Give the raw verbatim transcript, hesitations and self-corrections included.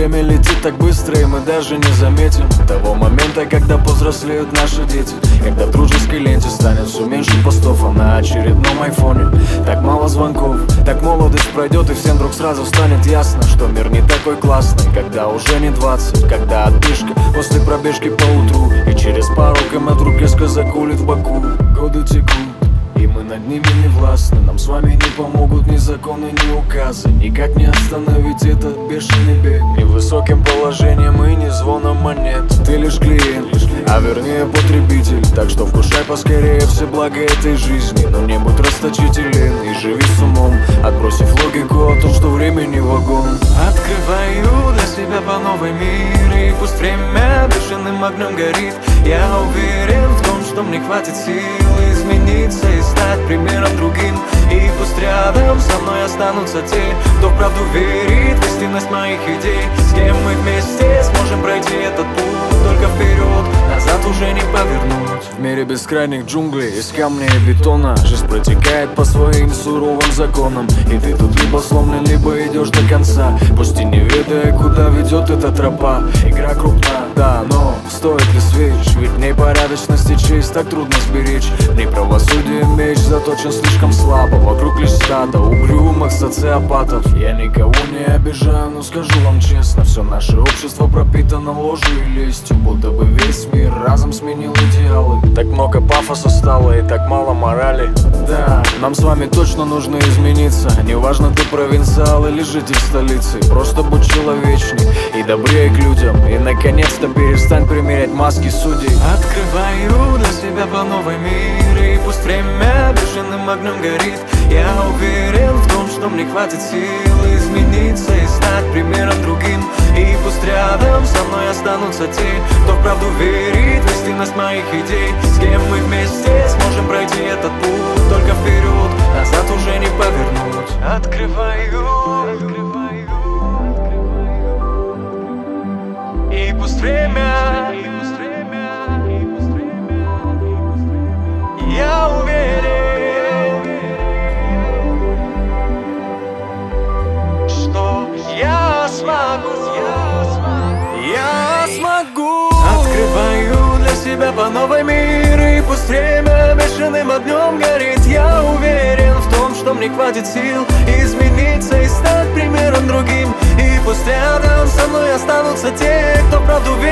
Время летит так быстро, и мы даже не заметим того момента, когда повзрослеют наши дети. Когда в дружеской ленте станет все меньше постов, а на очередном айфоне так мало звонков. Так молодость пройдет, и всем вдруг сразу станет ясно, что мир не такой классный, когда уже не двадцать. Когда отдышка после пробежки по утру, и через пару км вдруг резко закулит в боку. Годы текут, и мы над ними не властны. Нам с вами не помогут ни законы, ни указы. Никак не остановить этот бешеный бег, ни высоким положением и ни звоном монет. Ты лишь клиент, а вернее потребитель. Так что вкушай поскорее все блага этой жизни, но не будь расточителен и живи с умом, отбросив логику о том, что времени вагон. Открываю для себя по новой мир, и пусть время бешеным огнем горит. Я уверен в том, что мне хватит сил измениться и стать примером другим. И пусть рядом со мной останутся те, кто вправду верит в истинность моих идей. С кем мы вместе сможем пройти этот путь, только вперед, назад уже не повернуть. В мире бескрайних джунглей из камня и бетона жизнь протекает по своим суровым законам. И ты тут либо сломлен, либо идешь до конца, пусть и не ведая, куда ведет эта тропа. Игра крупна, да, но стоит ли свеч? Ведь в ней порядочность и честь так трудно сберечь. В ней правосудие меч заточен слишком слабо. Вокруг лишь стадо угрюмых социопатов. Я никого не обижаю, но скажу вам честно, все наше общество пропитано ложью и лестью, будто бы весь мир разом сменил идеалы. Так много пафоса стало и так мало морали. Да, нам с вами точно нужно измениться. Неважно, ты провинциал или житель столицы, просто будь человечней и добрее к людям. И наконец-то перестань примерять маски судей. Открываю для себя по новой мир, и пусть время бешеным огнем горит. Я уверен в том, что мне хватит сил измениться и стать примером другим. И пусть рядом со мной останутся те, кто вправду верит в истинность моих идей. С кем мы вместе сможем пройти этот путь, только вперед, назад уже не повернуть. Открываю, открываю, открываю. И пусть время, и пусть время, и пусть время, я уверен, что я смогу, я смогу. Открываю для себя по новой мир, и пусть время бешеным огнем горит. Я уверен в том, что мне хватит сил измениться и стать примером другим. И пусть рядом со мной останутся те, кто правду верит